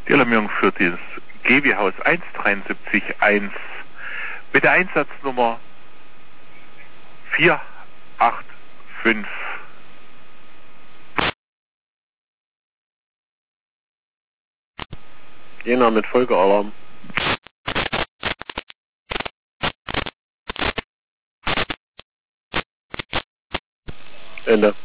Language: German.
Die Alarmierung für das GW-Haus 1731 mit der Einsatznummer 485. Jena mit Folgealarm. Ende.